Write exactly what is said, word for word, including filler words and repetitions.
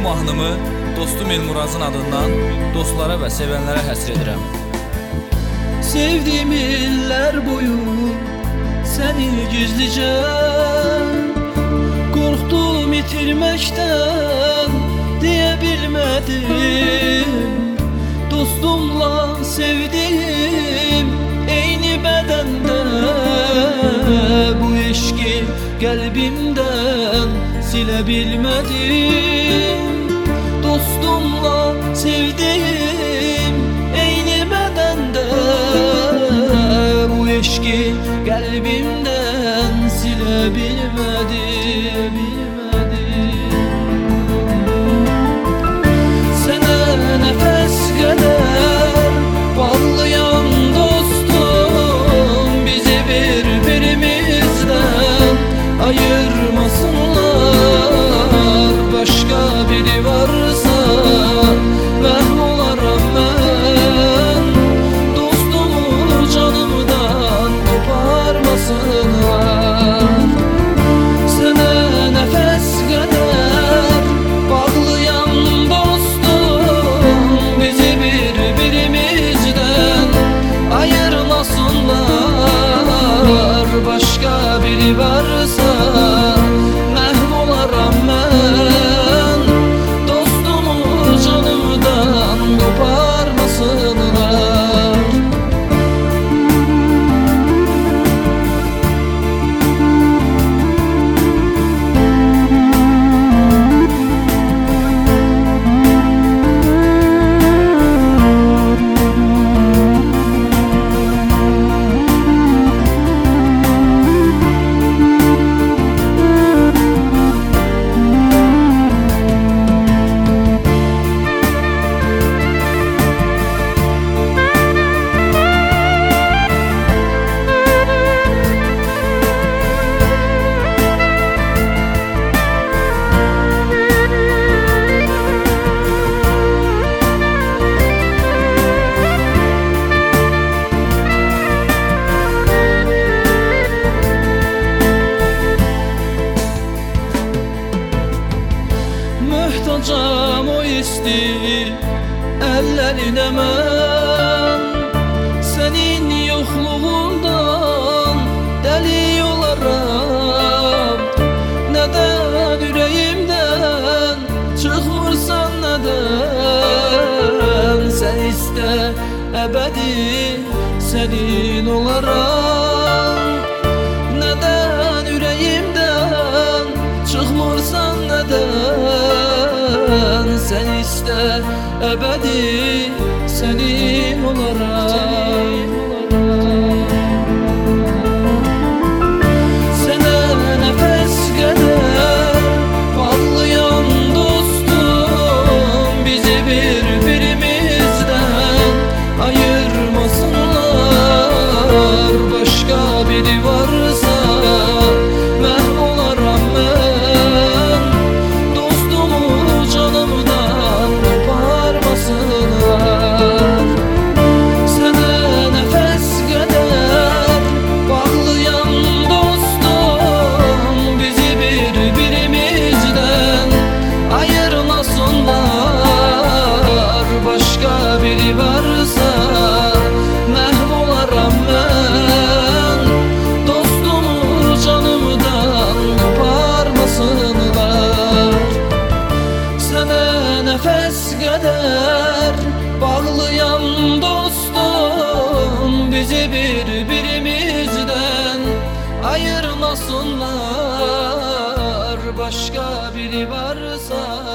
mahnımı dostum Elmurazın adından dostlara ve sevenlere həsr edirəm. Sevdim iller boyu seni gizlice, korktum itirmekten diyebilmedim. Dostumla sevdiğim eyni bedende, bu eşki kalbimden silebilmedim. Dostumla sevdiğim eyni bedende, bu eşki kalbimden silebilmedim. Sana nefes kadar bağlayan dostum, bizi birbirimizden ayırmasınlar. Başka biri varsa mahvolarım ben, dostumu canımdan koparmasınlar. Sana nefes kadar bağlayan dostum, bizi birbirimizden ayırmasınlar. Başka biri varsa mahvolarım ben, dostumu canımdan koparmasınlar. Muhtacam o isti ellerine mən, senin yokluğundan deli olaram. Neden yüreğimden çıkmırsan, neden? Sen iste ebedi senin olaram. Neden yüreğimden çıkmırsan, neden? Sen iste ebedi senin olarak. Sana nefes kadar bağlayan dostum, bizi birbirimizden ayırmasınlar. Başka biri varsa mahvolarım ben, dostumu canımdan koparmasınlar. Sana nefes kadar bağlayan dostum, bizi birbirimizden ayırmasınlar. Başka biri varsa mahvolarım ben, dostumu canımdan koparmasınlar. Sana nefes kadar bağlayan dostum, bizi birbirimizden ayırmasınlar. Başka biri varsa